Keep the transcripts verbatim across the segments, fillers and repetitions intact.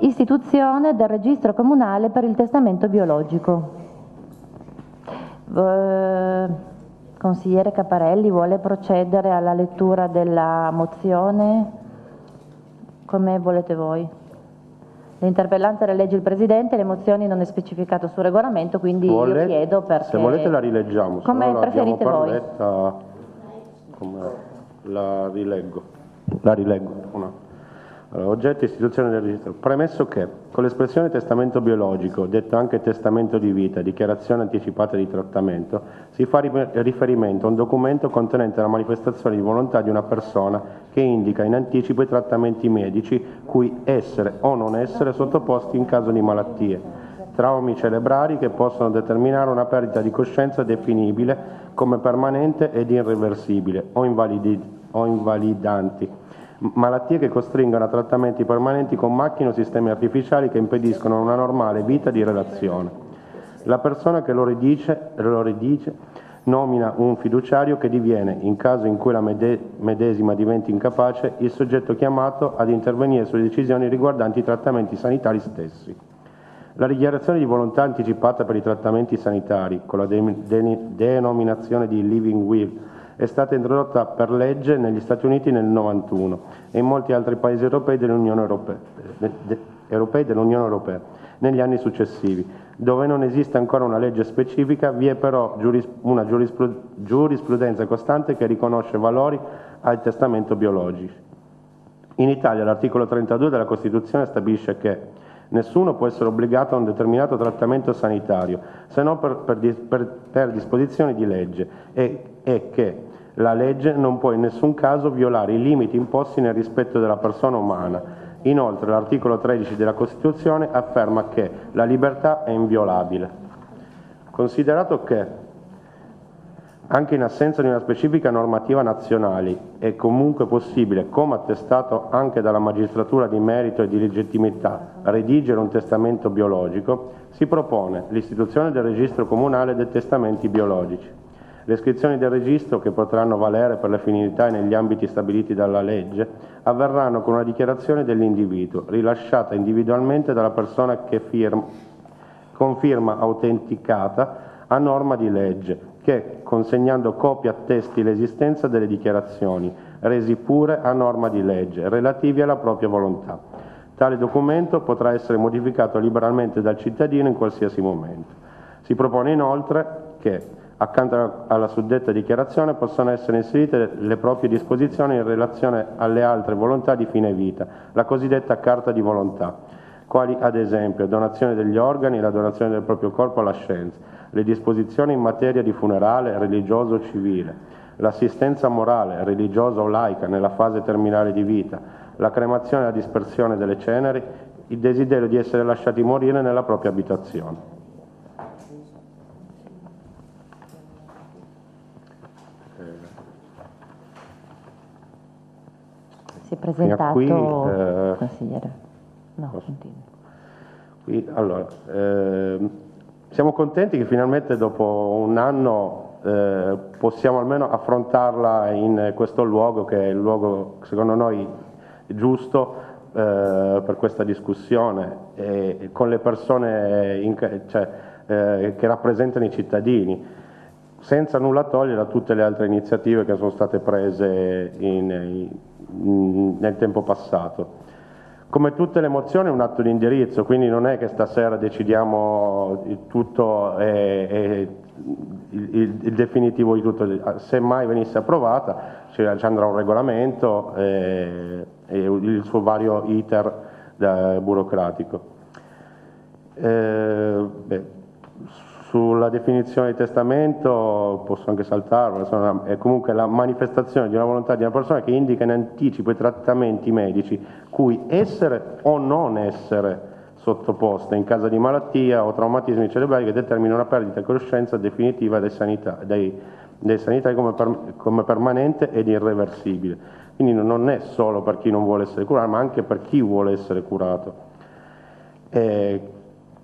Istituzione del registro comunale per il testamento biologico. Eh, consigliere Caparelli, vuole procedere alla lettura della mozione? Come volete voi? L'interpellante la legge il Presidente, le mozioni non è specificato sul regolamento, quindi volete, io chiedo perché... Se volete la rileggiamo, come se no preferite per voi? letta, come la rileggo. La rileggo. No. Allora, oggetto istituzione del registro. Premesso che, con l'espressione testamento biologico, detto anche testamento di vita, dichiarazione anticipata di trattamento, si fa riferimento a un documento contenente la manifestazione di volontà di una persona che indica in anticipo i trattamenti medici cui essere o non essere sottoposti in caso di malattie, traumi cerebrali che possono determinare una perdita di coscienza definibile come permanente ed irreversibile o, invalidi, o invalidanti. Malattie che costringono a trattamenti permanenti con macchine o sistemi artificiali che impediscono una normale vita di relazione. La persona che lo redice, lo redice nomina un fiduciario che diviene, in caso in cui la medesima diventi incapace, il soggetto chiamato ad intervenire sulle decisioni riguardanti i trattamenti sanitari stessi. La dichiarazione di volontà anticipata per i trattamenti sanitari, con la de de denominazione di Living Will, è stata introdotta per legge negli Stati Uniti nel novantuno e in molti altri paesi europei dell'Unione Europea, de, de, europei dell'Unione Europea negli anni successivi. Dove non esiste ancora una legge specifica, vi è però giuris, una giurisprudenza costante che riconosce valori al testamento biologico. In Italia l'articolo trentadue della Costituzione stabilisce che nessuno può essere obbligato a un determinato trattamento sanitario, se non per, per, per, per disposizioni di legge, e, e che la legge non può in nessun caso violare i limiti imposti nel rispetto della persona umana. Inoltre l'articolo tredici della Costituzione afferma che la libertà è inviolabile. Considerato che anche in assenza di una specifica normativa nazionale è comunque possibile, come attestato anche dalla magistratura di merito e di legittimità, redigere un testamento biologico, si propone l'istituzione del registro comunale dei testamenti biologici. Le iscrizioni del registro, che potranno valere per le finalità e negli ambiti stabiliti dalla legge, avverranno con una dichiarazione dell'individuo, rilasciata individualmente dalla persona che firma, con firma autenticata a norma di legge, che, consegnando copia attesti l'esistenza delle dichiarazioni, resi pure a norma di legge, relativi alla propria volontà. Tale documento potrà essere modificato liberalmente dal cittadino in qualsiasi momento. Si propone inoltre che, accanto alla suddetta dichiarazione, possano essere inserite le proprie disposizioni in relazione alle altre volontà di fine vita, la cosiddetta carta di volontà, quali ad esempio donazione degli organi, la donazione del proprio corpo alla scienza, le disposizioni in materia di funerale religioso o civile, l'assistenza morale, religiosa o laica nella fase terminale di vita, la cremazione e la dispersione delle ceneri, il desiderio di essere lasciati morire nella propria abitazione. Si è presentato, qui, eh, consigliere. No, continui. Qui, allora, eh, siamo contenti che finalmente dopo un anno eh, possiamo almeno affrontarla in questo luogo, che è il luogo secondo noi giusto eh, per questa discussione, e con le persone in, cioè, eh, che rappresentano i cittadini, senza nulla togliere a tutte le altre iniziative che sono state prese in, in, nel tempo passato. Come tutte le mozioni è un atto di indirizzo, quindi non è che stasera decidiamo il tutto e, e il, il, il definitivo di tutto. Se mai venisse approvata ci andrà un regolamento e, e il suo vario iter da, burocratico. Eh, beh, sulla definizione di testamento posso anche saltarlo, è comunque la manifestazione di una volontà di una persona che indica in anticipo i trattamenti medici cui essere o non essere sottoposta in caso di malattia o traumatismi cerebrali che determinano una perdita di coscienza definitiva dei, sanità, dei, dei sanitari come, per, come permanente ed irreversibile. Quindi non è solo per chi non vuole essere curato, ma anche per chi vuole essere curato. E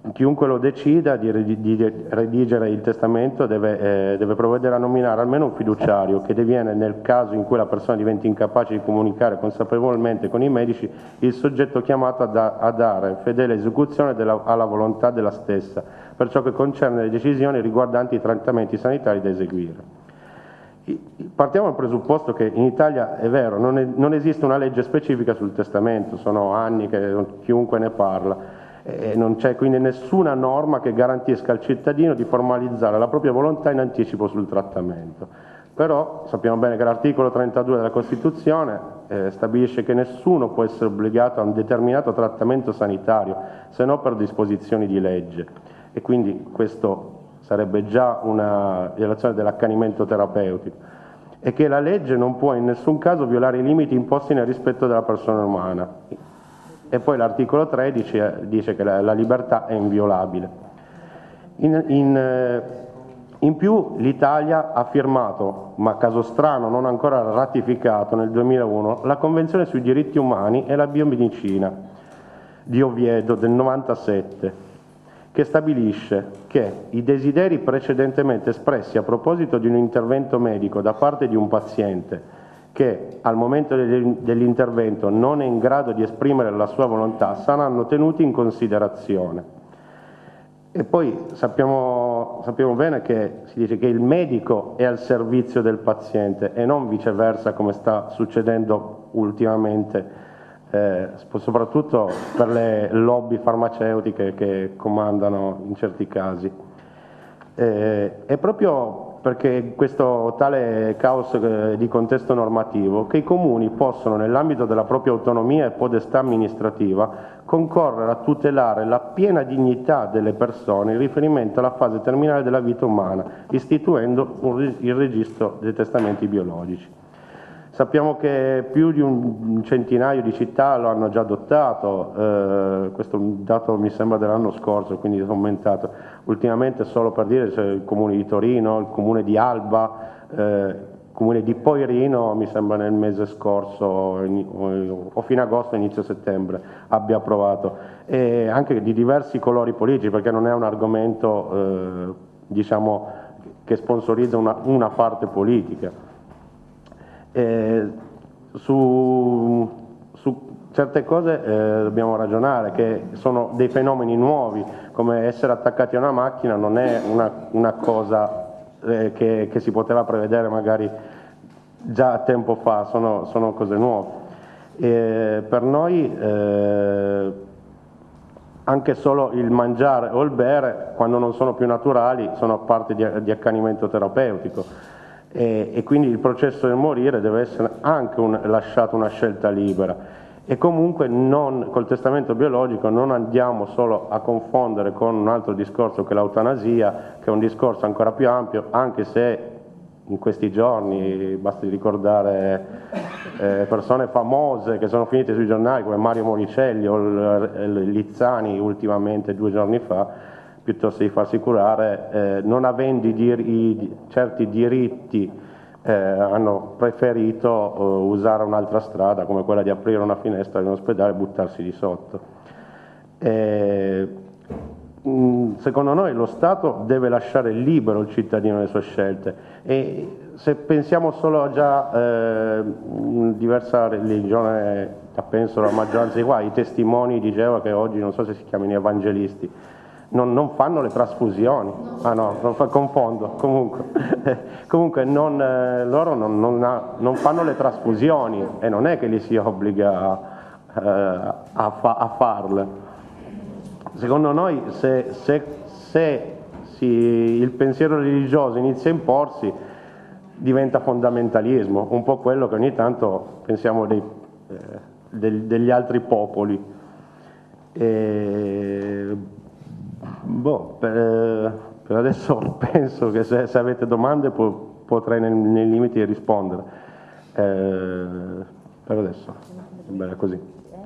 chiunque lo decida di redigere il testamento deve, eh, deve provvedere a nominare almeno un fiduciario che diviene, nel caso in cui la persona diventi incapace di comunicare consapevolmente con i medici, il soggetto chiamato a, da, a dare fedele esecuzione della, alla volontà della stessa per ciò che concerne le decisioni riguardanti i trattamenti sanitari da eseguire. Partiamo dal presupposto che in Italia, è vero, non, è, non esiste una legge specifica sul testamento, sono anni che chiunque ne parla, e non c'è quindi nessuna norma che garantisca al cittadino di formalizzare la propria volontà in anticipo sul trattamento. Però sappiamo bene che l'articolo trentadue della Costituzione eh, stabilisce che nessuno può essere obbligato a un determinato trattamento sanitario se non per disposizioni di legge, e quindi questo sarebbe già una violazione dell'accanimento terapeutico, e che la legge non può in nessun caso violare i limiti imposti nel rispetto della persona umana. E poi l'articolo tredici dice che la, la libertà è inviolabile. In, in, in più l'Italia ha firmato, ma caso strano non ancora ratificato nel duemilauno, la Convenzione sui diritti umani e la biomedicina di Oviedo del novantasette, che stabilisce che i desideri precedentemente espressi a proposito di un intervento medico da parte di un paziente che al momento dell'intervento non è in grado di esprimere la sua volontà saranno tenuti in considerazione. E poi sappiamo, sappiamo bene che si dice che il medico è al servizio del paziente e non viceversa, come sta succedendo ultimamente, eh, soprattutto per le lobby farmaceutiche che comandano in certi casi. Eh, è proprio perché questo tale caos di contesto normativo che i comuni possono, nell'ambito della propria autonomia e podestà amministrativa, concorrere a tutelare la piena dignità delle persone in riferimento alla fase terminale della vita umana, istituendo un, il registro dei testamenti biologici. Sappiamo che più di un centinaio di città lo hanno già adottato, eh, questo dato mi sembra dell'anno scorso, quindi è aumentato. Ultimamente, solo per dire, c'è il comune di Torino, il comune di Alba, eh, il comune di Poirino, mi sembra nel mese scorso o fine agosto, inizio settembre, abbia approvato, e anche di diversi colori politici, perché non è un argomento eh, diciamo, che sponsorizza una, una parte politica. Eh, su, su certe cose eh, dobbiamo ragionare, che sono dei fenomeni nuovi, come essere attaccati a una macchina non è una, una cosa eh, che, che si poteva prevedere magari già tempo fa, sono, sono cose nuove. E per noi eh, anche solo il mangiare o il bere, quando non sono più naturali, sono parte di, di accanimento terapeutico. E, e quindi il processo del morire deve essere anche un, lasciato una scelta libera, e comunque non, col testamento biologico non andiamo solo a confondere con un altro discorso che l'eutanasia, che è un discorso ancora più ampio, anche se in questi giorni basti ricordare eh, persone famose che sono finite sui giornali come Mario Moricelli o il, il Lizzani ultimamente due giorni fa, piuttosto di farsi curare, eh, non avendo i dir i, certi diritti, eh, hanno preferito uh, usare un'altra strada, come quella di aprire una finestra di un ospedale e buttarsi di sotto. Eh, mh, secondo noi lo Stato deve lasciare libero il cittadino le sue scelte, e se pensiamo solo a già eh, diversa religione, penso la maggioranza di qua, i testimoni di Geova, che oggi non so se si chiamano evangelisti, Non, non fanno le trasfusioni, ah no, non fa, confondo, comunque, comunque non, eh, loro non, non, ha, non fanno le trasfusioni, e non è che li si obbliga eh, a, fa, a farle. Secondo noi se, se, se si, il pensiero religioso inizia a imporsi, diventa fondamentalismo, un po' quello che ogni tanto pensiamo dei, eh, del, degli altri popoli. E, Boh, per, per adesso penso che se, se avete domande po, potrei nei, nei limiti rispondere. Eh, per adesso, bene così.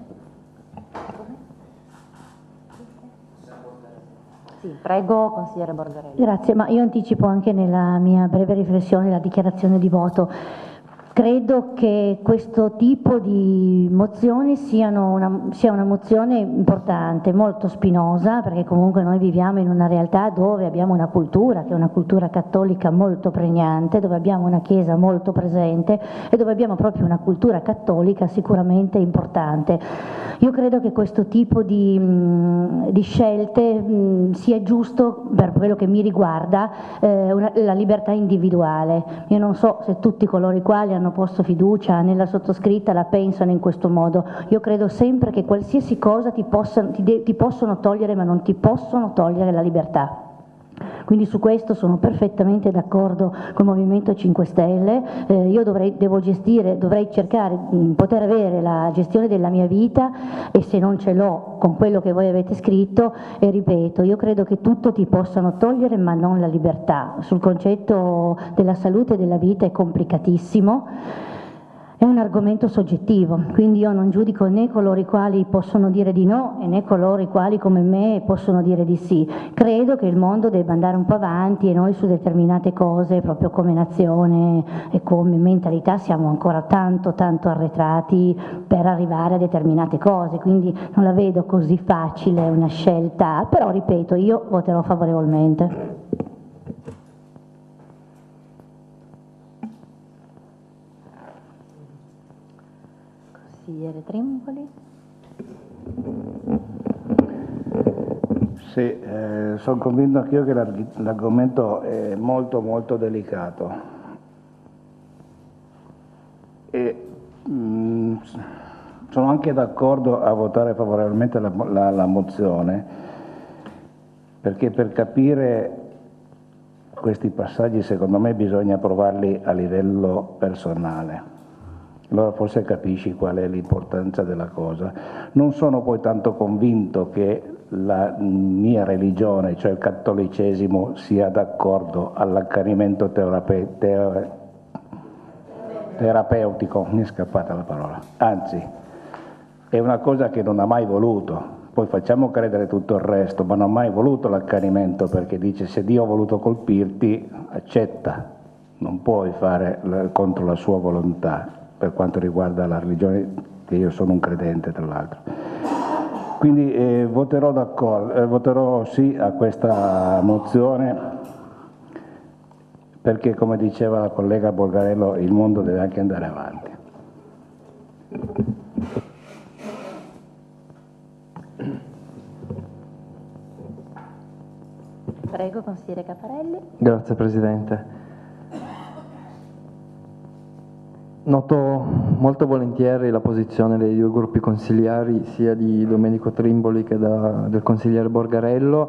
Sì, prego, consigliere Borgarelli. Grazie, ma io anticipo anche nella mia breve riflessione la dichiarazione di voto. credo che questo tipo di mozioni siano una, sia una mozione importante, molto spinosa, perché comunque noi viviamo in una realtà dove abbiamo una cultura, che è una cultura cattolica molto pregnante, dove abbiamo una Chiesa molto presente e dove abbiamo proprio una cultura cattolica sicuramente importante. Io credo che questo tipo di, mh, di scelte mh, sia giusto, per quello che mi riguarda, eh, una, la libertà individuale. Io non so se tutti coloro i quali hanno posto fiducia nella sottoscritta la pensano in questo modo. Io credo sempre che qualsiasi cosa ti, possa, ti, de, ti possono togliere, ma non ti possono togliere la libertà. Quindi su questo sono perfettamente d'accordo col Movimento cinque Stelle. Eh, io dovrei, devo gestire, dovrei cercare di poter avere la gestione della mia vita, e se non ce l'ho con quello che voi avete scritto, e ripeto, io credo che tutto ti possano togliere ma non la libertà. Sul concetto della salute e della vita è complicatissimo. È un argomento soggettivo, quindi io non giudico né coloro i quali possono dire di no e né coloro i quali come me possono dire di sì. Credo che il mondo debba andare un po' avanti e noi su determinate cose, proprio come nazione e come mentalità, siamo ancora tanto tanto arretrati per arrivare a determinate cose, quindi non la vedo così facile una scelta, però ripeto, io voterò favorevolmente. Consigliere Trimboli. Sì, eh, sono convinto anch'io che l'argomento è molto molto delicato e mh, sono anche d'accordo a votare favorevolmente la, la, la mozione, perché per capire questi passaggi secondo me bisogna provarli a livello personale. Allora forse capisci qual è l'importanza della cosa. Non sono poi tanto convinto che la mia religione, cioè il cattolicesimo, sia d'accordo all'accanimento terape ter terapeutico, mi è scappata la parola, anzi è una cosa che non ha mai voluto. Poi facciamo credere tutto il resto, ma non ha mai voluto l'accanimento, perché dice: se Dio ha voluto colpirti, accetta, non puoi fare contro la sua volontà. Per quanto riguarda la religione, che io sono un credente tra l'altro. Quindi eh, voterò d'accordo, eh, voterò sì a questa mozione, perché come diceva la collega Borgarello, il mondo deve anche andare avanti. Prego, consigliere Caparelli. Grazie Presidente. Noto molto volentieri la posizione dei due gruppi consigliari, sia di Domenico Trimboli che da, del consigliere Borgarello,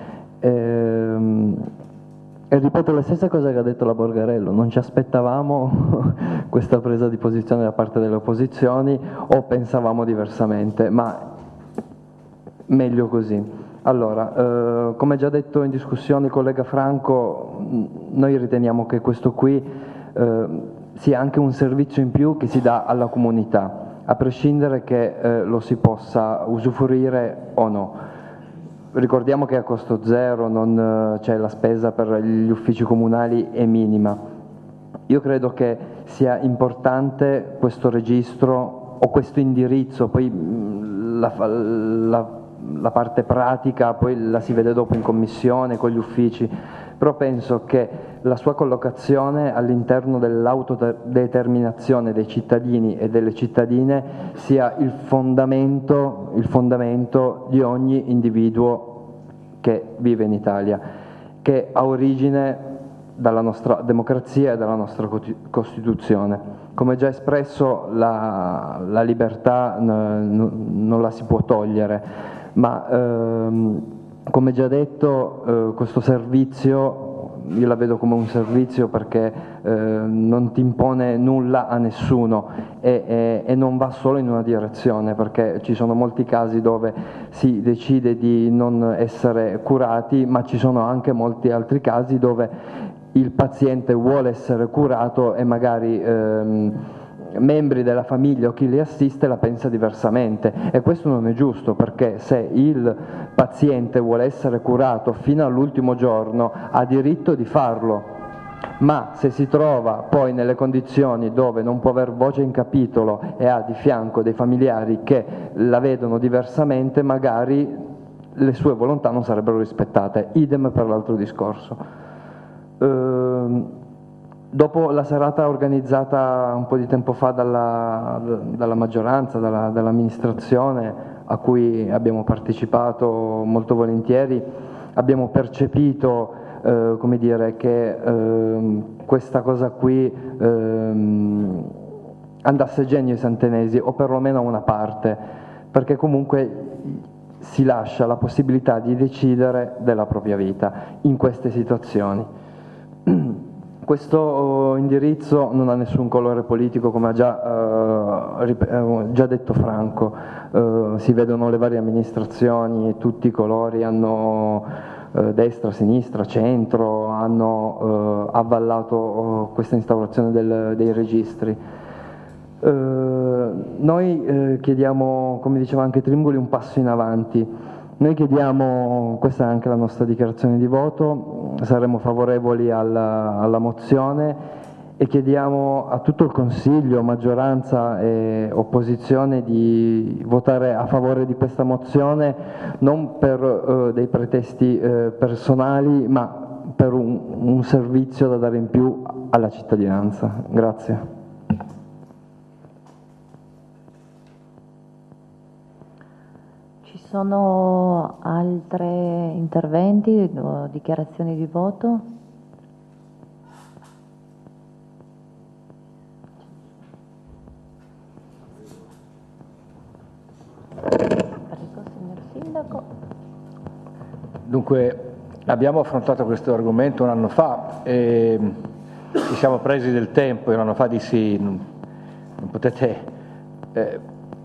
e, e ripeto le stesse cose che ha detto la Borgarello: non ci aspettavamo questa presa di posizione da parte delle opposizioni, o pensavamo diversamente, ma meglio così. Allora, eh, come già detto in discussione il collega Franco, noi riteniamo che questo qui eh, sia anche un servizio in più che si dà alla comunità, a prescindere che eh, lo si possa usufruire o no. Ricordiamo che a costo zero, non, cioè la spesa per gli uffici comunali è minima. Io credo che sia importante questo registro o questo indirizzo, poi la, la, la parte pratica poi la si vede dopo in commissione con gli uffici, però penso che la sua collocazione all'interno dell'autodeterminazione dei cittadini e delle cittadine sia il fondamento, il fondamento di ogni individuo che vive in Italia, che ha origine dalla nostra democrazia e dalla nostra Costituzione. Come già espresso, la, la libertà non la si può togliere, ma ehm, come già detto eh, questo servizio io la vedo come un servizio, perché eh, non ti impone nulla a nessuno e, e, e non va solo in una direzione, perché ci sono molti casi dove si decide di non essere curati, ma ci sono anche molti altri casi dove il paziente vuole essere curato e magari ehm, membri della famiglia o chi li assiste la pensa diversamente, e questo non è giusto, perché se il paziente vuole essere curato fino all'ultimo giorno ha diritto di farlo, ma se si trova poi nelle condizioni dove non può aver voce in capitolo e ha di fianco dei familiari che la vedono diversamente, magari le sue volontà non sarebbero rispettate, idem per l'altro discorso. Ehm, dopo la serata organizzata un po' di tempo fa dalla, dalla maggioranza, dalla, dall'amministrazione, a cui abbiamo partecipato molto volentieri, abbiamo percepito eh, come dire, che eh, questa cosa qui eh, andasse a genio ai santenesi, o perlomeno a una parte, perché comunque si lascia la possibilità di decidere della propria vita in queste situazioni. Questo indirizzo non ha nessun colore politico, come ha già, eh, già detto Franco, eh, si vedono le varie amministrazioni, tutti i colori hanno eh, destra, sinistra, centro, hanno eh, avvallato eh, questa instaurazione del, dei registri. Eh, noi eh, chiediamo, come diceva anche Trimboli, un passo in avanti. Noi chiediamo, questa è anche la nostra dichiarazione di voto, saremo favorevoli alla, alla mozione e chiediamo a tutto il Consiglio, maggioranza e opposizione, di votare a favore di questa mozione, non per eh, dei pretesti eh, personali, ma per un, un servizio da dare in più alla cittadinanza. Grazie. Ci sono altri interventi o dichiarazioni di voto? Prego, signor Sindaco. Dunque, abbiamo affrontato questo argomento un anno fa e ci siamo presi del tempo. Un anno fa dissi, non, non potete eh,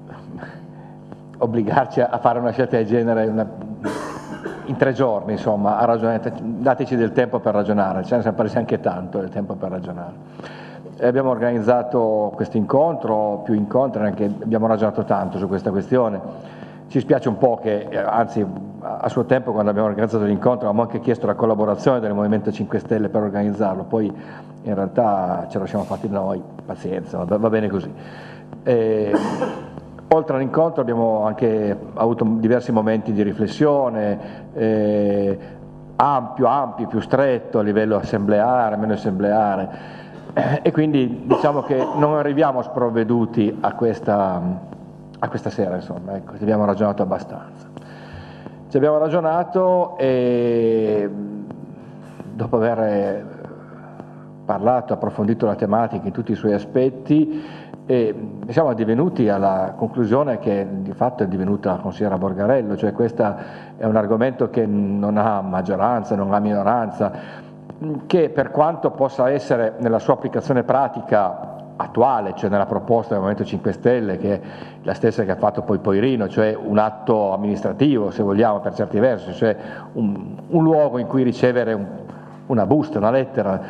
obbligarci a fare una scelta del genere una, in tre giorni, insomma, a ragionare, dateci del tempo per ragionare, ce ne siamo presi anche tanto del tempo per ragionare. E abbiamo organizzato questo incontro, più incontri, anche abbiamo ragionato tanto su questa questione. Ci spiace un po' che, anzi, a suo tempo, quando abbiamo organizzato l'incontro, avevamo anche chiesto la collaborazione del Movimento cinque Stelle per organizzarlo, poi in realtà ce lo siamo fatti noi, pazienza, va bene così. E, oltre all'incontro abbiamo anche avuto diversi momenti di riflessione, eh, ampio, ampi, più stretto, a livello assembleare, meno assembleare, eh, e quindi diciamo che non arriviamo sprovveduti a questa, a questa sera, insomma, ecco, ci abbiamo ragionato abbastanza. Ci abbiamo ragionato e dopo aver parlato, approfondito la tematica in tutti i suoi aspetti, e siamo divenuti alla conclusione che di fatto è divenuta la consigliera Borgarello, cioè questo è un argomento che non ha maggioranza, non ha minoranza, che per quanto possa essere nella sua applicazione pratica attuale, cioè nella proposta del Movimento cinque Stelle, che è la stessa che ha fatto poi Poirino, cioè un atto amministrativo, se vogliamo, per certi versi, cioè un, un luogo in cui ricevere un, una busta, una lettera.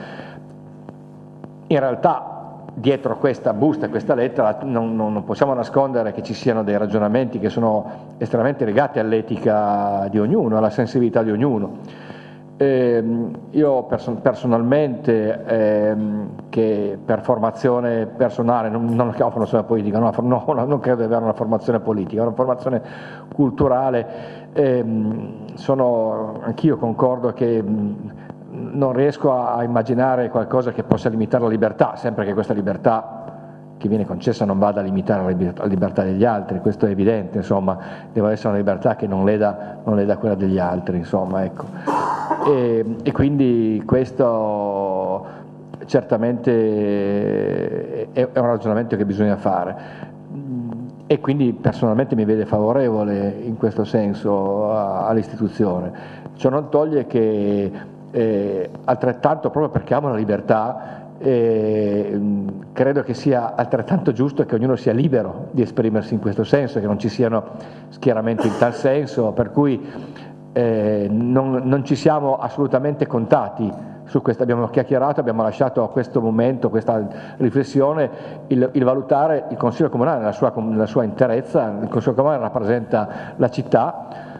In realtà dietro questa busta e questa lettera non, non possiamo nascondere che ci siano dei ragionamenti che sono estremamente legati all'etica di ognuno, alla sensibilità di ognuno. Eh, io person- personalmente, ehm, che per formazione personale, non, non ho una formazione politica, no, no, non credo di avere una formazione politica, una formazione culturale, ehm, sono, anch'io concordo che mh, non riesco a immaginare qualcosa che possa limitare la libertà, sempre che questa libertà che viene concessa non vada a limitare la libertà, la libertà degli altri, questo è evidente, insomma, deve essere una libertà che non leda, non leda quella degli altri, insomma, ecco. E, e quindi questo certamente è, è un ragionamento che bisogna fare. E quindi personalmente mi vede favorevole in questo senso all'istituzione. Ciò non toglie che Eh, altrettanto, proprio perché amo la libertà, eh, credo che sia altrettanto giusto che ognuno sia libero di esprimersi in questo senso, che non ci siano schieramenti in tal senso, per cui eh, non, non ci siamo assolutamente contati su questo. Abbiamo chiacchierato, abbiamo lasciato a questo momento, questa riflessione, il, il valutare il Consiglio Comunale nella sua, nella sua interezza. Il Consiglio Comunale rappresenta la città,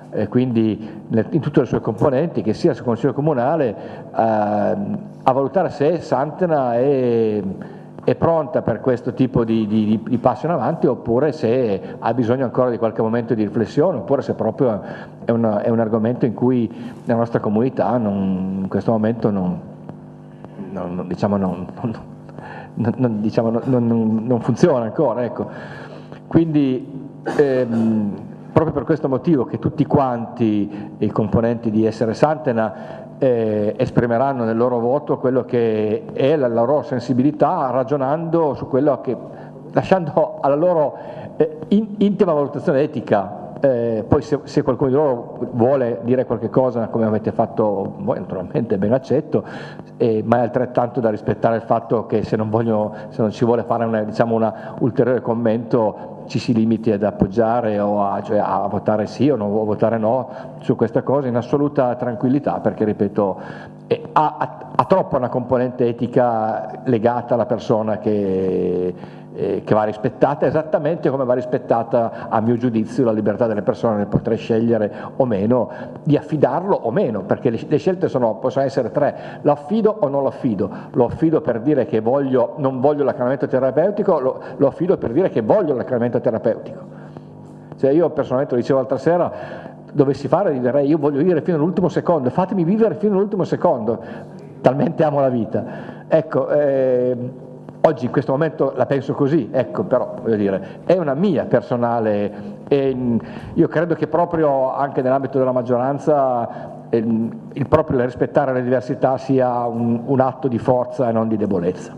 e quindi in tutte le sue componenti, che sia il Consiglio Comunale eh, a valutare se Santena è, è pronta per questo tipo di, di, di passo in avanti, oppure se ha bisogno ancora di qualche momento di riflessione, oppure se proprio è, una, è un argomento in cui la nostra comunità non, in questo momento non, non, diciamo non, non, non, diciamo non, non, non funziona ancora. Ecco. Quindi ehm, proprio per questo motivo che tutti quanti i componenti di Essere Santena eh, esprimeranno nel loro voto quello che è la loro sensibilità, ragionando su quello che, lasciando alla loro eh, in, intima valutazione etica. Eh, poi se, se qualcuno di loro vuole dire qualche cosa come avete fatto voi, naturalmente ben accetto, eh, ma è altrettanto da rispettare il fatto che se non, vogliono, se non ci vuole fare una, diciamo una ulteriore commento, ci si limiti ad appoggiare o a, cioè a votare sì o, no, o votare no su questa cosa in assoluta tranquillità, perché ripeto eh, ha, ha, ha troppo una componente etica legata alla persona che che va rispettata, esattamente come va rispettata, a mio giudizio, la libertà delle persone nel poter scegliere o meno di affidarlo o meno, perché le, le scelte sono, possono essere tre: lo affido o non lo affido, lo affido per dire che voglio, non voglio l'accanimento terapeutico, lo, lo affido per dire che voglio l'accanimento terapeutico. Cioè io personalmente, lo dicevo l'altra sera, dovessi fare, direi io voglio vivere fino all'ultimo secondo, fatemi vivere fino all'ultimo secondo, talmente amo la vita. Ecco, eh, oggi in questo momento la penso così, ecco, però voglio dire, è una mia personale, e io credo che proprio anche nell'ambito della maggioranza il, il proprio rispettare le diversità sia un, un atto di forza e non di debolezza.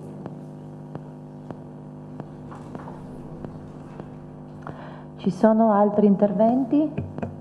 Ci sono altri interventi?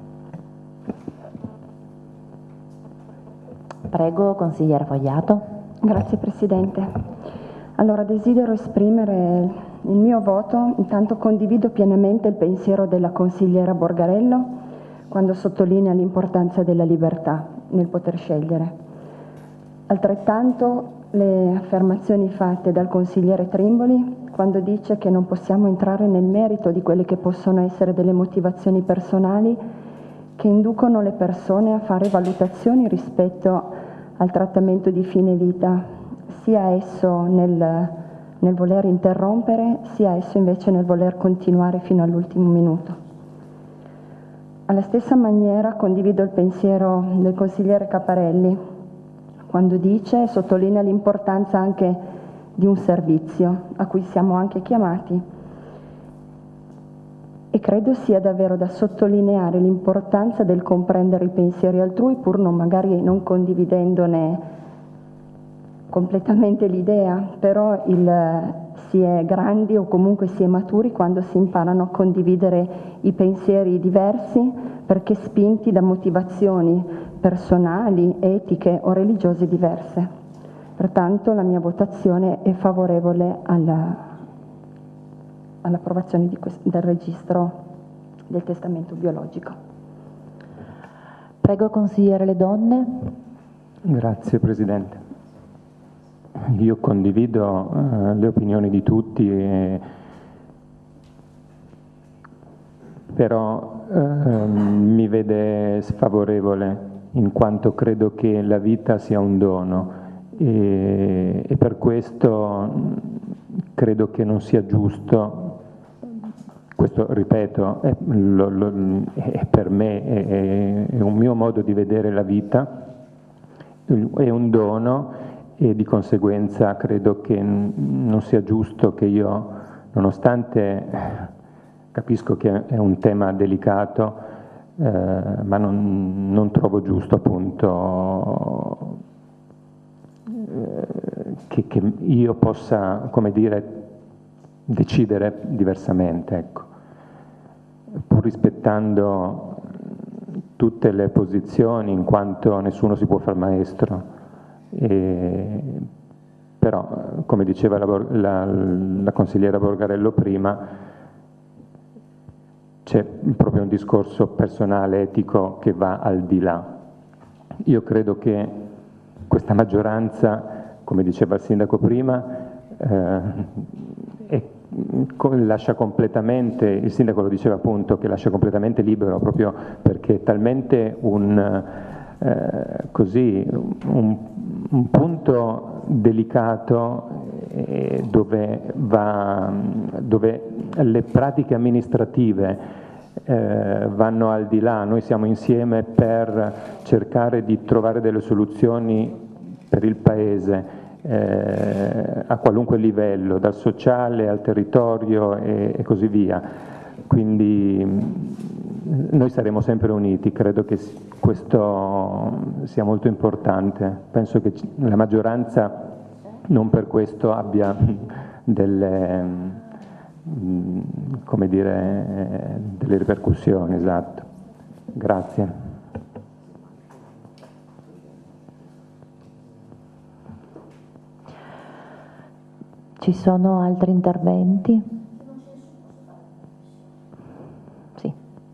Prego, consigliere Fogliato. Grazie Presidente. Allora, desidero esprimere il mio voto. Intanto condivido pienamente il pensiero della consigliera Borgarello quando sottolinea l'importanza della libertà nel poter scegliere. Altrettanto le affermazioni fatte dal consigliere Trimboli quando dice che non possiamo entrare nel merito di quelle che possono essere delle motivazioni personali che inducono le persone a fare valutazioni rispetto al trattamento di fine vita, sia esso nel, nel voler interrompere, sia esso invece nel voler continuare fino all'ultimo minuto. Alla stessa maniera condivido il pensiero del consigliere Caparelli quando dice e sottolinea l'importanza anche di un servizio a cui siamo anche chiamati, e credo sia davvero da sottolineare l'importanza del comprendere i pensieri altrui, pur non magari non condividendone completamente l'idea, però il, si è grandi o comunque si è maturi quando si imparano a condividere i pensieri diversi, perché spinti da motivazioni personali, etiche o religiose diverse. Pertanto la mia votazione è favorevole alla, all'approvazione di questo, del registro del testamento biologico. Prego, consigliere Le Donne. Grazie Presidente. Io condivido eh, le opinioni di tutti, e, però eh, mi vede sfavorevole in quanto credo che la vita sia un dono e, e per questo credo che non sia giusto, questo ripeto, è, lo, lo, è per me è, è un mio modo di vedere la vita, è un dono, e di conseguenza credo che non sia giusto che io, nonostante capisco che è un tema delicato, eh, ma non, non trovo giusto appunto eh, che, che io possa, come dire, decidere diversamente, ecco, pur rispettando tutte le posizioni, in quanto nessuno si può far maestro. E, però, come diceva la, la, la consigliera Borgarello prima, c'è proprio un discorso personale, etico, che va al di là. Io credo che questa maggioranza, come diceva il sindaco prima, eh, è lascia completamente, il sindaco lo diceva appunto, che lascia completamente libero proprio perché è talmente un, eh, così, un, un punto delicato eh, dove, va, dove le pratiche amministrative eh, vanno al di là. Noi siamo insieme per cercare di trovare delle soluzioni per il Paese, Eh, a qualunque livello, dal sociale al territorio e, e così via. Quindi mh, noi saremo sempre uniti, credo che questo sia molto importante. Penso che la maggioranza non per questo abbia delle, mh, come dire, delle ripercussioni. Esatto. Grazie. Ci sono altri interventi? Sì.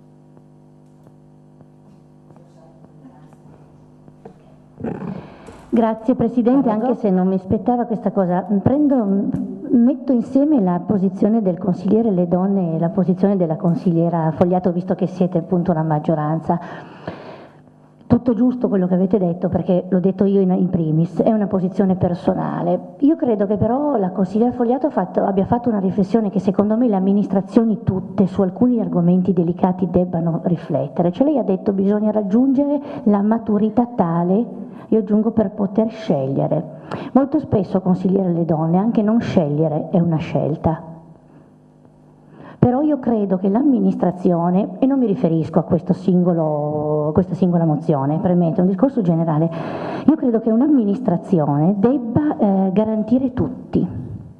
Grazie Presidente, anche se non mi aspettava questa cosa. Prendo, metto insieme la posizione del consigliere Le Donne e la posizione della consigliera Fogliato, visto che siete appunto la maggioranza. Tutto giusto quello che avete detto, perché l'ho detto io in, in primis, è una posizione personale. Io credo che però la consigliera Fogliato ha fatto, abbia fatto una riflessione che secondo me le amministrazioni tutte su alcuni argomenti delicati debbano riflettere. Cioè lei ha detto che bisogna raggiungere la maturità tale, io aggiungo, per poter scegliere. Molto spesso, consigliere Le Donne, anche non scegliere è una scelta. Però io credo che l'amministrazione, e non mi riferisco a questo singolo, questa singola mozione, premetto, è un discorso generale, io credo che un'amministrazione debba eh, garantire tutti.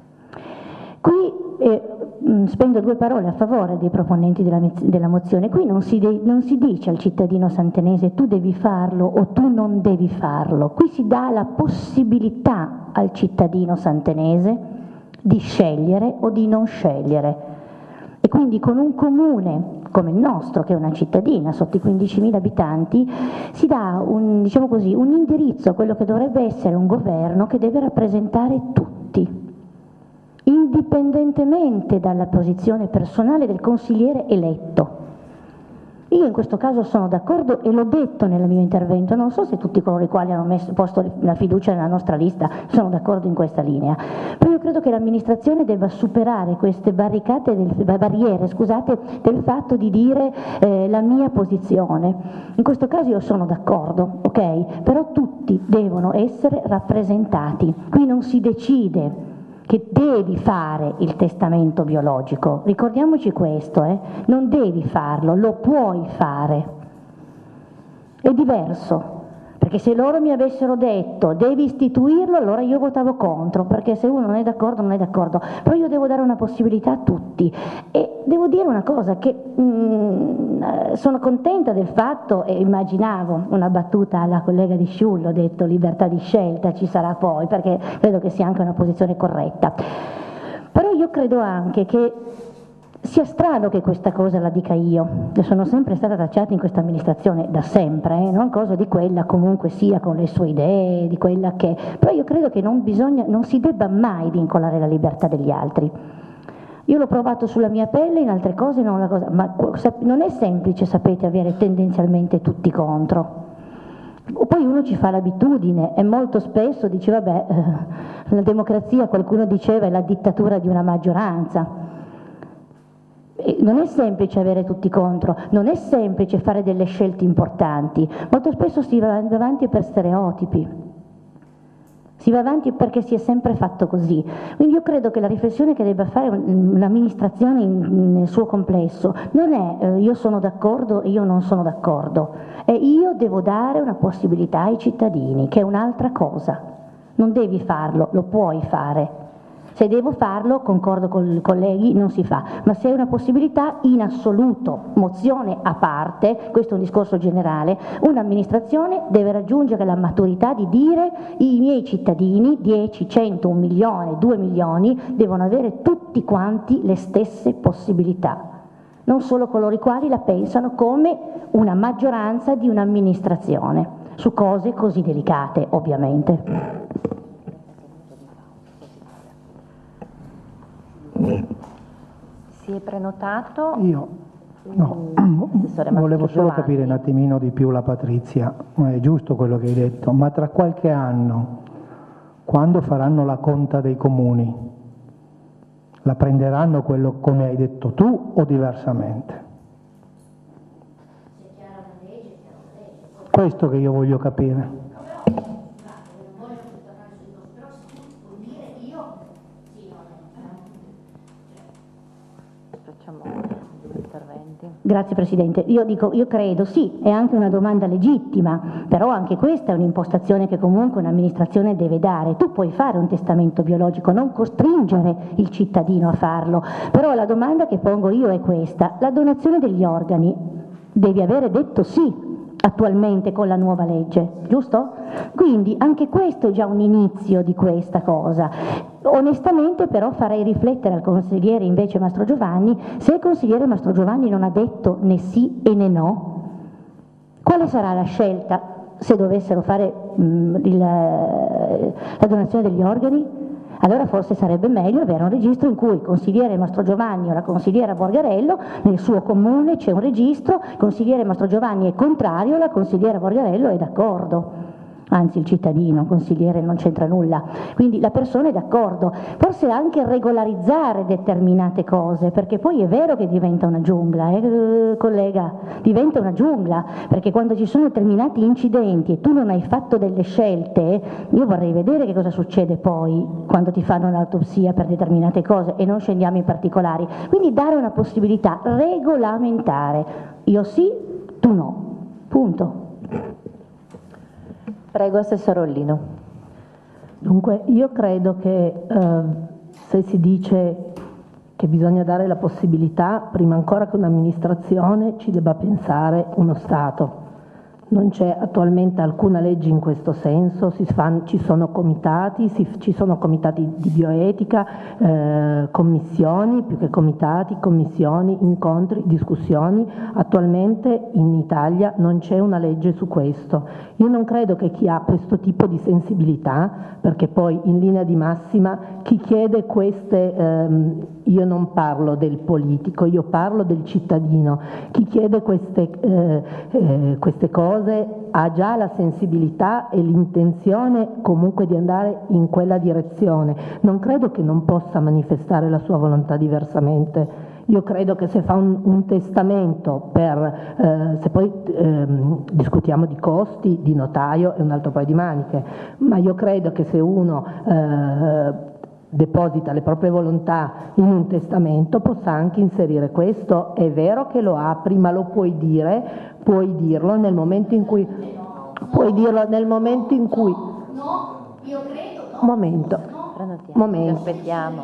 Qui eh, mh, spendo due parole a favore dei proponenti della, della mozione. Qui non si, de, non si dice al cittadino santenese tu devi farlo o tu non devi farlo. Qui si dà la possibilità al cittadino santenese di scegliere o di non scegliere. E quindi con un comune come il nostro, che è una cittadina sotto i quindicimila abitanti, si dà un, diciamo così, un indirizzo a quello che dovrebbe essere un governo che deve rappresentare tutti, indipendentemente dalla posizione personale del consigliere eletto. Io in questo caso sono d'accordo e l'ho detto nel mio intervento, non so se tutti coloro i quali hanno messo, posto la fiducia nella nostra lista sono d'accordo in questa linea, però io credo che l'amministrazione debba superare queste barricate, del, barriere scusate, del fatto di dire eh, la mia posizione. In questo caso io sono d'accordo, ok? Però tutti devono essere rappresentati, qui non si decide che devi fare il testamento biologico, ricordiamoci questo, eh? Non devi farlo, lo puoi fare. È diverso, perché se loro mi avessero detto devi istituirlo, allora io votavo contro, perché se uno non è d'accordo non è d'accordo, però io devo dare una possibilità a tutti. E devo dire una cosa, che mh, sono contenta del fatto, e immaginavo una battuta alla collega di Sciullo, ho detto libertà di scelta ci sarà poi, perché credo che sia anche una posizione corretta, però io credo anche che sia strano che questa cosa la dica io, io sono sempre stata tacciata in questa amministrazione da sempre, eh, non cosa di quella comunque sia con le sue idee, di quella che, però io credo che non bisogna, non si debba mai vincolare la libertà degli altri. Io l'ho provato sulla mia pelle, in altre cose non la cosa, ma non è semplice, sapete, avere tendenzialmente tutti contro. Poi uno ci fa l'abitudine e molto spesso dice vabbè, eh, la democrazia, qualcuno diceva, è la dittatura di una maggioranza. E non è semplice avere tutti contro, non è semplice fare delle scelte importanti, molto spesso si va avanti per stereotipi, si va avanti perché si è sempre fatto così. Quindi io credo che la riflessione che debba fare un'amministrazione nel suo complesso non è eh, io sono d'accordo e io non sono d'accordo, è io devo dare una possibilità ai cittadini, che è un'altra cosa. Non devi farlo, lo puoi fare. Se devo farlo, concordo con i colleghi, non si fa, ma se è una possibilità, in assoluto, mozione a parte, questo è un discorso generale, un'amministrazione deve raggiungere la maturità di dire i miei cittadini, dieci, cento, un milione, due milioni, devono avere tutti quanti le stesse possibilità, non solo coloro i quali la pensano come una maggioranza di un'amministrazione, su cose così delicate, ovviamente. Si è prenotato? Io no, volevo solo capire un attimino di più la Patrizia, è giusto quello che hai detto, ma tra qualche anno, quando faranno la conta dei comuni, la prenderanno quello come hai detto tu o diversamente? Questo che io voglio capire. Grazie Presidente. Io dico, io credo, sì, è anche una domanda legittima, però anche questa è un'impostazione che comunque un'amministrazione deve dare. Tu puoi fare un testamento biologico, non costringere il cittadino a farlo, però la domanda che pongo io è questa: la donazione degli organi devi avere detto sì attualmente con la nuova legge, giusto? Quindi anche questo è già un inizio di questa cosa. Onestamente però farei riflettere al consigliere invece Mastro Giovanni, se il consigliere Mastro Giovanni non ha detto né sì e né no, quale sarà la scelta se dovessero fare mh, il, la donazione degli organi? Allora forse sarebbe meglio avere un registro in cui il consigliere Mastro Giovanni o la consigliera Borgarello, nel suo comune c'è un registro, il consigliere Mastro Giovanni è contrario, la consigliera Borgarello è d'accordo. Anzi il cittadino, il consigliere non c'entra nulla, quindi la persona è d'accordo, forse anche regolarizzare determinate cose, perché poi è vero che diventa una giungla, eh, collega, diventa una giungla, perché quando ci sono determinati incidenti e tu non hai fatto delle scelte, io vorrei vedere che cosa succede poi quando ti fanno un'autopsia per determinate cose e non scendiamo in particolari, quindi dare una possibilità regolamentare, io sì, tu no, punto. Prego, Assessore Ollino. Dunque, io credo che eh, se si dice che bisogna dare la possibilità, prima ancora che un'amministrazione ci debba pensare uno Stato. Non c'è attualmente alcuna legge in questo senso, si fan, ci sono comitati, si, ci sono comitati di bioetica, eh, commissioni, più che comitati, commissioni, incontri, discussioni. Attualmente in Italia non c'è una legge su questo. Io non credo che chi ha questo tipo di sensibilità, perché poi in linea di massima chi chiede queste, ehm, io non parlo del politico, io parlo del cittadino, chi chiede queste, eh, eh, queste cose ha già la sensibilità e l'intenzione comunque di andare in quella direzione. Non credo che non possa manifestare la sua volontà diversamente. Io credo che se fa un, un testamento per, eh, se poi ehm, discutiamo di costi, di notaio è un altro paio di maniche, ma io credo che se uno eh, deposita le proprie volontà in un testamento possa anche inserire questo. È vero che lo ha, prima lo puoi dire, puoi dirlo nel momento in cui puoi dirlo nel momento in cui no, io credo no. momento momento aspettiamo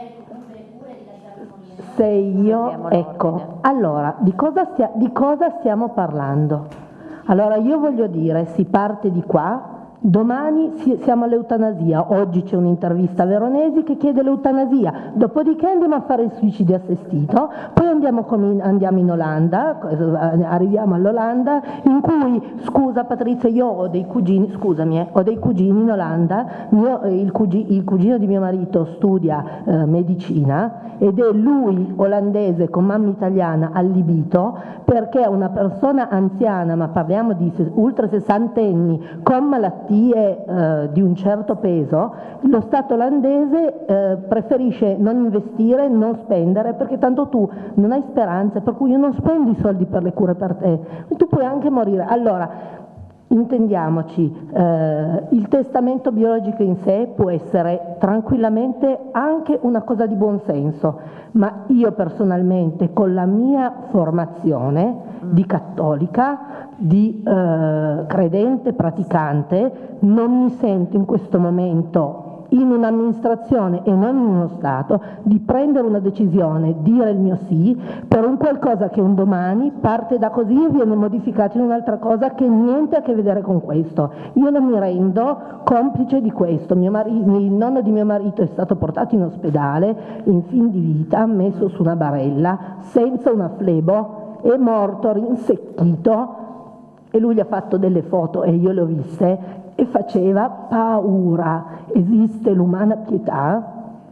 se io ecco allora di cosa, stia, di cosa stiamo parlando? Allora io voglio dire, si parte di qua. Domani siamo all'eutanasia, oggi c'è un'intervista a Veronesi che chiede l'eutanasia, dopodiché andiamo a fare il suicidio assistito, poi andiamo, in, andiamo in Olanda, arriviamo all'Olanda in cui, scusa Patrizia, io ho dei cugini, scusami, eh, ho dei cugini in Olanda, mio, il, cugi, il cugino di mio marito studia eh, medicina ed è lui olandese con mamma italiana allibito perché è una persona anziana, ma parliamo di ultra sessantenni con malattie Eh, di un certo peso, lo Stato olandese eh, preferisce non investire, non spendere, perché tanto tu non hai speranze, per cui io non spendo i soldi per le cure per te, tu puoi anche morire. Allora, intendiamoci, eh, il testamento biologico in sé può essere tranquillamente anche una cosa di buon senso, ma io personalmente con la mia formazione di cattolica, di eh, credente, praticante, non mi sento in questo momento in un'amministrazione e non in uno Stato di prendere una decisione, dire il mio sì per un qualcosa che un domani parte da così e viene modificato in un'altra cosa che niente a che vedere con questo. Io non mi rendo complice di questo. Mio marito, il nonno di mio marito è stato portato in ospedale in fin di vita, messo su una barella senza una flebo, è morto rinsecchito e lui gli ha fatto delle foto e io le ho viste e faceva paura. Esiste l'umana pietà?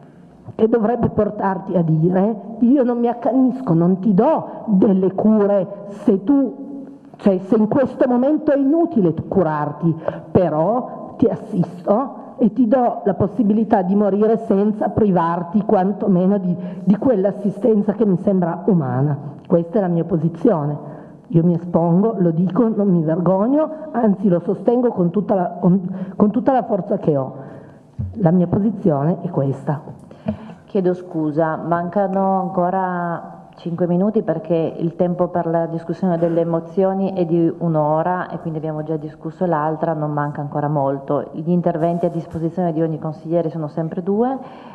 che dovrebbe portarti a dire io non mi accanisco, non ti do delle cure se tu, cioè se in questo momento è inutile curarti, però ti assisto e ti do la possibilità di morire senza privarti quantomeno di, di quell'assistenza che mi sembra umana. Questa è la mia posizione. Io mi espongo, lo dico, non mi vergogno, anzi lo sostengo con tutta la, con, con tutta la forza che ho. La mia posizione è questa. Chiedo scusa, mancano ancora cinque minuti perché il tempo per la discussione delle mozioni è di un'ora e quindi abbiamo già discusso l'altra, non manca ancora molto. Gli interventi a disposizione di ogni consigliere sono sempre due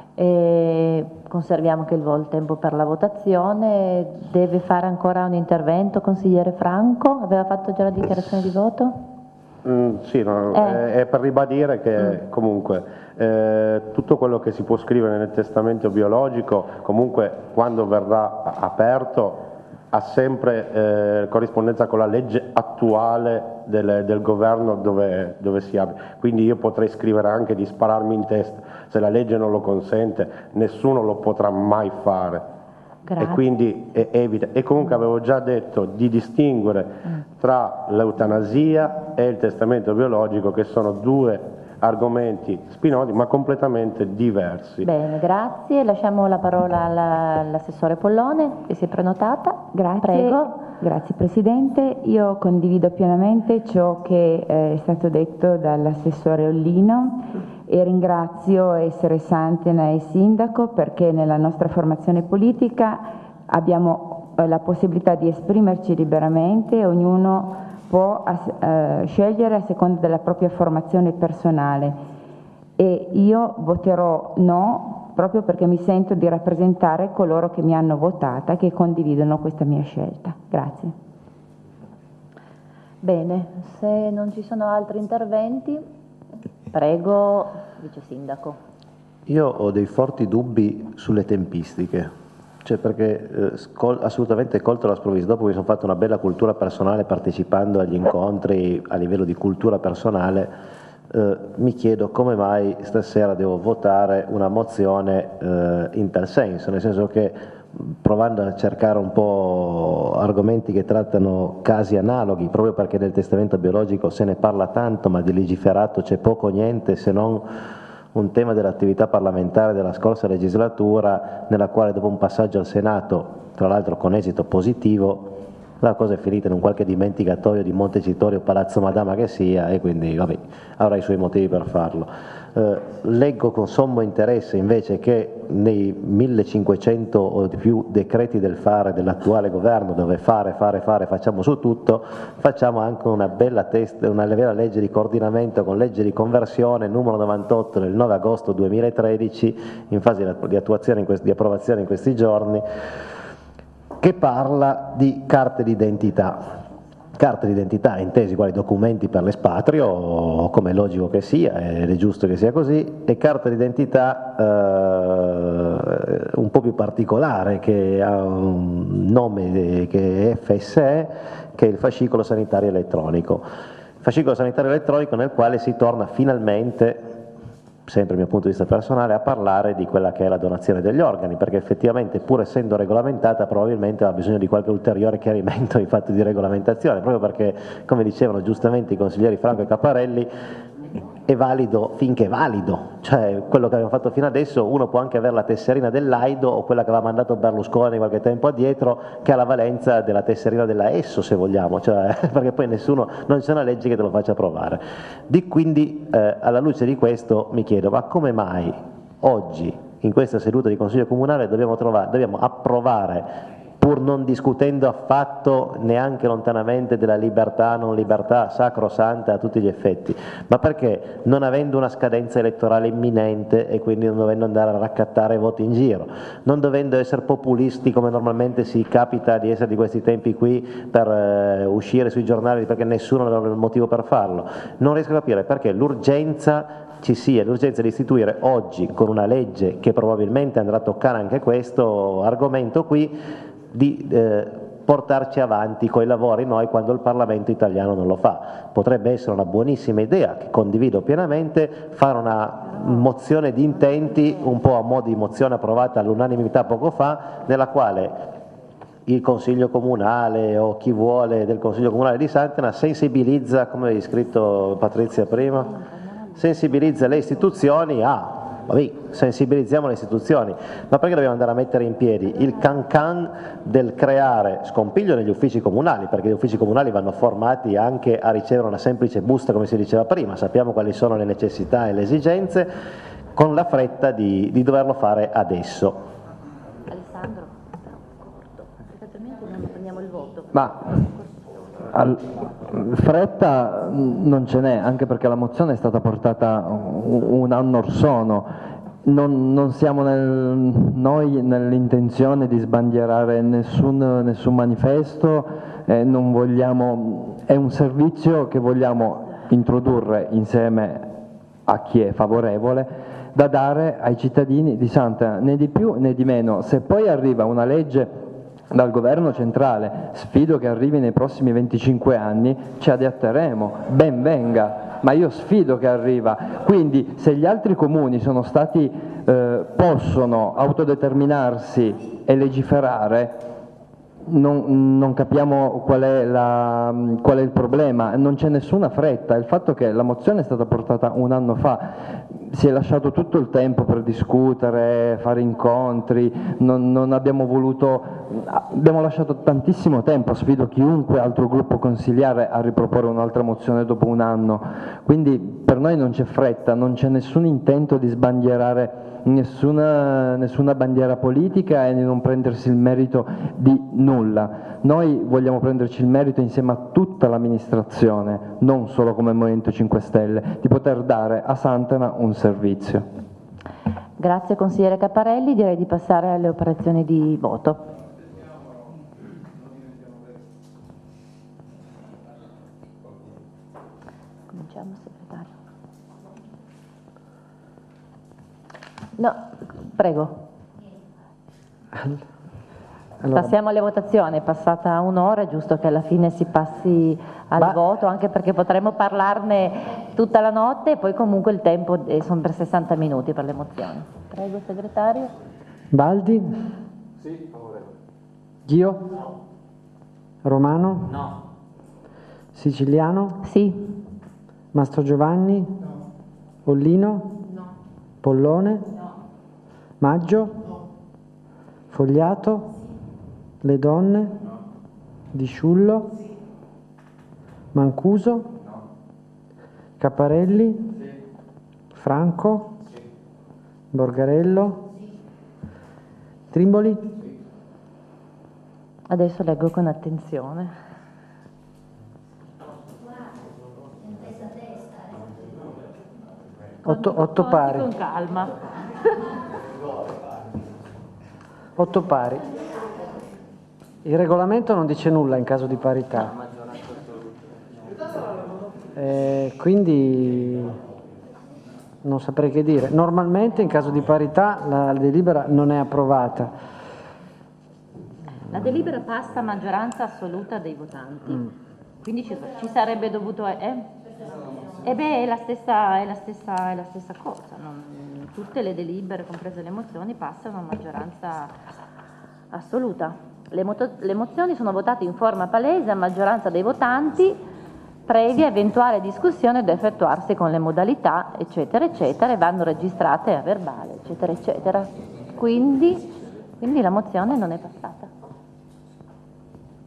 e conserviamo anche il tempo per la votazione. Deve fare ancora un intervento consigliere Franco? Aveva fatto già la dichiarazione di voto? Mm, sì, no, eh. è, è per ribadire che mm. comunque eh, tutto quello che si può scrivere nel testamento biologico, comunque quando verrà aperto, ha sempre eh, corrispondenza con la legge attuale del, del governo dove, dove si apre. Quindi io potrei scrivere anche di spararmi in testa, se la legge non lo consente, nessuno lo potrà mai fare. Grazie. E quindi è evita. E comunque avevo già detto di distinguere tra l'eutanasia e il testamento biologico, che sono due argomenti spinosi ma completamente diversi. Bene, grazie. Lasciamo la parola all'assessore Pollone che si è prenotata. Grazie. Prego. Grazie Presidente. Io condivido pienamente ciò che è stato detto dall'assessore Ollino e ringrazio Essere Santena e Sindaco perché nella nostra formazione politica abbiamo la possibilità di esprimerci liberamente, ognuno può eh, scegliere a seconda della propria formazione personale e io voterò no proprio perché mi sento di rappresentare coloro che mi hanno votata e che condividono questa mia scelta. Grazie. Bene, se non ci sono altri interventi, prego, Vice Sindaco. Io ho dei forti dubbi sulle tempistiche. Cioè perché eh, scol- assolutamente colto la sprovvista, dopo mi sono fatto una bella cultura personale partecipando agli incontri a livello di cultura personale, eh, mi chiedo come mai stasera devo votare una mozione eh, in tal senso, nel senso che provando a cercare un po' argomenti che trattano casi analoghi, proprio perché del testamento biologico se ne parla tanto ma di legiferato c'è poco o niente, se non un tema dell'attività parlamentare della scorsa legislatura, nella quale dopo un passaggio al Senato, tra l'altro con esito positivo, la cosa è finita in un qualche dimenticatoio di Montecitorio, Palazzo Madama che sia, e quindi vabbè, avrà i suoi motivi per farlo. Eh, leggo con sommo interesse invece che nei millecinquecento o di più decreti del fare dell'attuale governo, dove fare, fare, fare, facciamo su tutto, facciamo anche una bella, test, una bella legge di coordinamento con legge di conversione numero novantotto del nove agosto duemilatredici, in fase di attuazione, in questi, di approvazione in questi giorni, che parla di carte d'identità. Carte d'identità intesi quali documenti per l'espatrio, come è logico che sia, ed è giusto che sia così, e carta d'identità eh, un po' più particolare, che ha un nome che è F S E, che è il fascicolo sanitario elettronico. Fascicolo sanitario elettronico nel quale si torna finalmente, sempre dal mio punto di vista personale, a parlare di quella che è la donazione degli organi, perché effettivamente pur essendo regolamentata probabilmente ha bisogno di qualche ulteriore chiarimento in fatto di regolamentazione, proprio perché, come dicevano giustamente i consiglieri Franco e Capparelli, è valido finché è valido, cioè quello che abbiamo fatto fino adesso, uno può anche avere la tesserina dell'Aido o quella che aveva mandato Berlusconi qualche tempo addietro, che ha la valenza della tesserina della Esso, se vogliamo, cioè, perché poi nessuno, non c'è una legge che te lo faccia approvare. Di, quindi eh, alla luce di questo mi chiedo, ma come mai oggi in questa seduta di Consiglio Comunale dobbiamo, trovare, dobbiamo approvare, pur non discutendo affatto neanche lontanamente della libertà, non libertà, sacrosanta a tutti gli effetti, ma perché non avendo una scadenza elettorale imminente e quindi non dovendo andare a raccattare voti in giro, non dovendo essere populisti come normalmente si capita di essere di questi tempi qui per eh, uscire sui giornali perché nessuno aveva il motivo per farlo, non riesco a capire perché l'urgenza ci sia, l'urgenza di istituire oggi con una legge che probabilmente andrà a toccare anche questo argomento qui, di eh, portarci avanti coi lavori noi quando il Parlamento italiano non lo fa. Potrebbe essere una buonissima idea, che condivido pienamente, fare una mozione di intenti, un po' a mo' di mozione approvata all'unanimità poco fa, nella quale il Consiglio Comunale o chi vuole del Consiglio Comunale di Sant'Anna sensibilizza, come hai scritto Patrizia prima, sensibilizza le istituzioni a, vabbè, sensibilizziamo le istituzioni, ma perché dobbiamo andare a mettere in piedi il can-can del creare scompiglio negli uffici comunali, perché gli uffici comunali vanno formati anche a ricevere una semplice busta, come si diceva prima, sappiamo quali sono le necessità e le esigenze, con la fretta di, di doverlo fare adesso. Ma al, fretta non ce n'è, anche perché la mozione è stata portata un, un anno or sono. Non, non siamo nel, noi nell'intenzione di sbandierare nessun, nessun manifesto, eh, non vogliamo, è un servizio che vogliamo introdurre insieme a chi è favorevole da dare ai cittadini di Sant'Anna, né di più né di meno. Se poi arriva una legge dal governo centrale, sfido che arrivi nei prossimi venticinque anni, ci adatteremo, ben venga, ma io sfido che arriva. Quindi se gli altri comuni sono stati, eh, possono autodeterminarsi e legiferare, non, non capiamo qual è, la, qual è il problema, non c'è nessuna fretta. Il fatto che la mozione è stata portata un anno fa, si è lasciato tutto il tempo per discutere, fare incontri, non, non abbiamo voluto, abbiamo lasciato tantissimo tempo, sfido chiunque altro gruppo consigliare a riproporre un'altra mozione dopo un anno, quindi per noi non c'è fretta, non c'è nessun intento di sbandierare nessuna, nessuna bandiera politica e di non prendersi il merito di nulla. Noi vogliamo prenderci il merito insieme a tutta l'amministrazione, non solo come Movimento cinque Stelle, di poter dare a Sant'Anna un servizio. Grazie consigliere Caparelli, direi di passare alle operazioni di voto. Cominciamo, segretario. No, prego. Allora, passiamo alle votazioni, è passata un'ora, è giusto che alla fine si passi al ma... voto, anche perché potremo parlarne tutta la notte e poi comunque il tempo è, sono per sessanta minuti per le mozioni. Prego segretario. Baldi? Sì, favorevole. Ghio? No. Romano? No. Siciliano? Sì. Mastro Giovanni? No. Ollino? No. Pollone? No. Maggio? No. Fogliato? Le donne? No. Disciullo? Sì. Mancuso? No. Caparelli? Sì. Franco? Sì. Borgarello? Sì. Trimboli? Sì. Adesso leggo con attenzione. Otto, otto pari. Con calma. Otto pari. Il regolamento non dice nulla in caso di parità. Eh, quindi non saprei che dire. Normalmente in caso di parità la delibera non è approvata. La delibera passa a maggioranza assoluta dei votanti. Mm. Quindi ci, ci sarebbe dovuto... Eh? E beh, è la stessa, è la stessa, è la stessa cosa. Non, tutte le delibere, comprese le mozioni, passano a maggioranza assoluta. Le, moto, le mozioni sono votate in forma palese a maggioranza dei votanti, previa eventuale discussione da effettuarsi con le modalità, eccetera, eccetera, e vanno registrate a verbale, eccetera, eccetera. Quindi, quindi la mozione non è passata.